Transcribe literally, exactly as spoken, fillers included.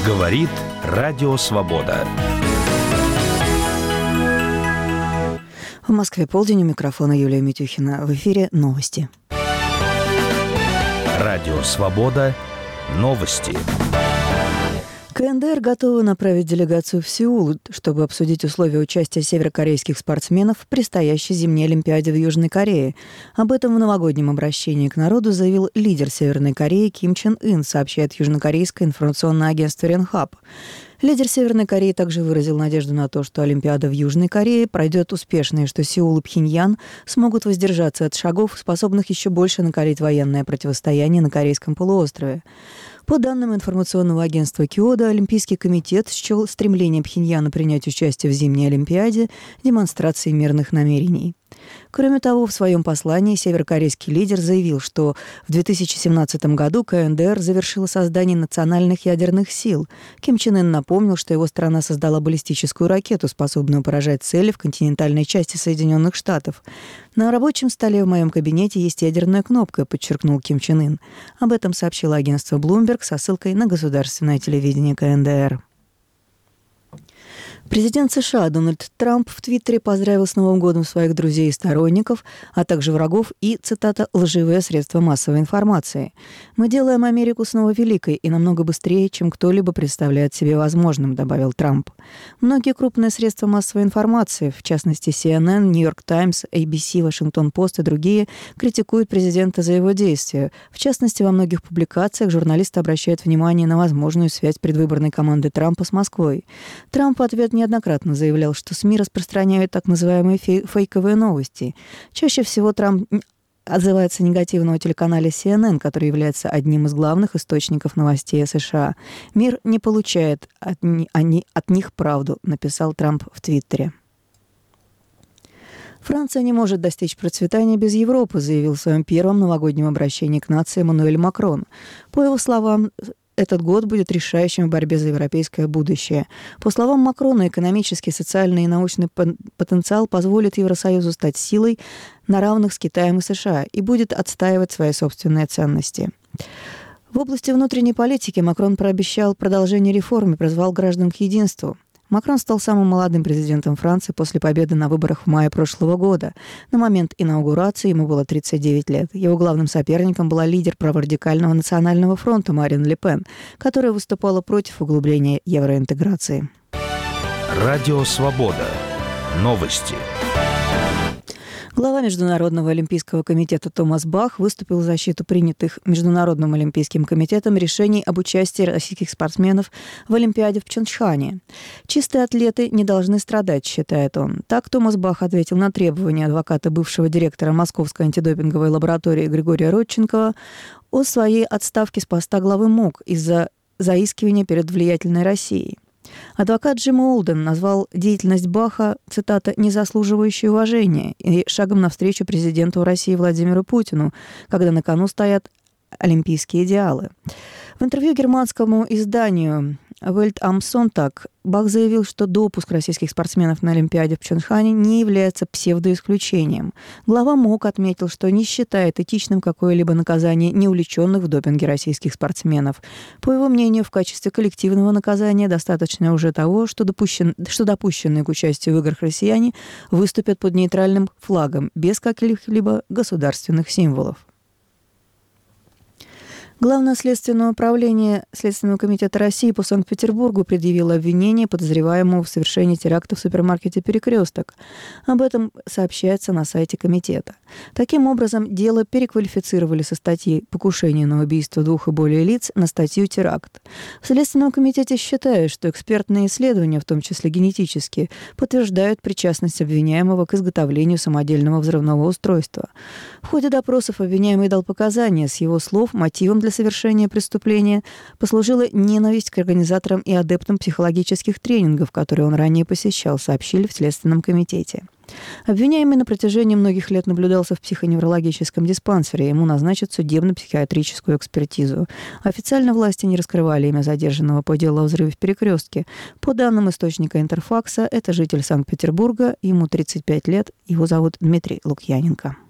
Говорит Радио Свобода. В Москве полдень, у микрофона Юлия Митюхина. В эфире новости. Радио Свобода. Новости. КНДР готова направить делегацию в Сеул, чтобы обсудить условия участия северокорейских спортсменов в предстоящей зимней Олимпиаде в Южной Корее. Об этом в новогоднем обращении к народу заявил лидер Северной Кореи Ким Чен Ын, сообщает южнокорейское информационное агентство Ренхап. Лидер Северной Кореи также выразил надежду на то, что Олимпиада в Южной Корее пройдет успешно и что Сеул и Пхеньян смогут воздержаться от шагов, способных еще больше накалить военное противостояние на Корейском полуострове. По данным информационного агентства Киода, Олимпийский комитет счел стремление Пхеньяна принять участие в зимней Олимпиаде демонстрацией мирных намерений. Кроме того, в своем послании северокорейский лидер заявил, что в две тысячи семнадцатом году КНДР завершила создание национальных ядерных сил. Ким Чен Ын напомнил, что его страна создала баллистическую ракету, способную поражать цели в континентальной части Соединенных Штатов. «На рабочем столе в моем кабинете есть ядерная кнопка», подчеркнул Ким Чен Ын. Об этом сообщило агентство Bloomberg со ссылкой на государственное телевидение КНДР. Президент США Дональд Трамп в Твиттере поздравил с Новым годом своих друзей и сторонников, а также врагов и, цитата, «лживые средства массовой информации». «Мы делаем Америку снова великой и намного быстрее, чем кто-либо представляет себе возможным», добавил Трамп. Многие крупные средства массовой информации, в частности Си Эн Эн, Нью-Йорк Таймс, Эй Би Си, Вашингтон Пост и другие, критикуют президента за его действия. В частности, во многих публикациях журналисты обращают внимание на возможную связь предвыборной команды Трампа с Москвой. Трамп в ответ неоднократно заявлял, что СМИ распространяют так называемые фей- фейковые новости. Чаще всего Трамп отзывается негативно о телеканале Си Эн Эн, который является одним из главных источников новостей о США. «Мир не получает от, ни- они, от них правду», написал Трамп в Твиттере. «Франция не может достичь процветания без Европы», заявил в своем первом новогоднем обращении к нации Эммануэль Макрон. По его словам, этот год будет решающим в борьбе за европейское будущее. По словам Макрона, экономический, социальный и научный потенциал позволит Евросоюзу стать силой на равных с Китаем и США и будет отстаивать свои собственные ценности. В области внутренней политики Макрон пообещал продолжение реформ и призвал граждан к единству. Макрон стал самым молодым президентом Франции после победы на выборах в мае прошлого года. На момент инаугурации ему было тридцать девять лет. Его главным соперником была лидер праворадикального национального фронта Марин Ле Пен, которая выступала против углубления евроинтеграции. Радио Свобода. Новости. Глава Международного олимпийского комитета Томас Бах выступил в защиту принятых Международным олимпийским комитетом решений об участии российских спортсменов в Олимпиаде в Пхенчхане. «Чистые атлеты не должны страдать», считает он. Так Томас Бах ответил на требования адвоката бывшего директора Московской антидопинговой лаборатории Григория Родченкова о своей отставке с поста главы МОК из-за заискивания перед влиятельной Россией. Адвокат Джим Олден назвал деятельность Баха, цитата, «незаслуживающей уважения» и шагом навстречу президенту России Владимиру Путину, когда на кону стоят олимпийские идеалы. В интервью германскому изданию Welt am Sonntag Бах заявил, что допуск российских спортсменов на Олимпиаде в Пхенчхане не является псевдоисключением. Глава МОК отметил, что не считает этичным какое-либо наказание неувлеченных в допинге российских спортсменов. По его мнению, в качестве коллективного наказания достаточно уже того, что, допущен, что допущенные к участию в играх россияне выступят под нейтральным флагом, без каких-либо государственных символов. Главное следственное управление Следственного комитета России по Санкт-Петербургу предъявило обвинение подозреваемому в совершении теракта в супермаркете «Перекресток». Об этом сообщается на сайте комитета. Таким образом, дело переквалифицировали со статьи «Покушение на убийство двух и более лиц» на статью «Теракт». В Следственном комитете считают, что экспертные исследования, в том числе генетические, подтверждают причастность обвиняемого к изготовлению самодельного взрывного устройства. В ходе допросов обвиняемый дал показания. С его слов, мотивом для совершения преступления послужила ненависть к организаторам и адептам психологических тренингов, которые он ранее посещал, сообщили в Следственном комитете. Обвиняемый на протяжении многих лет наблюдался в психоневрологическом диспансере. Ему назначат судебно-психиатрическую экспертизу. Официально власти не раскрывали имя задержанного по делу о взрыве в «Перекрестке». По данным источника Интерфакса, это житель Санкт-Петербурга, ему тридцать пять лет, его зовут Дмитрий Лукьяненко.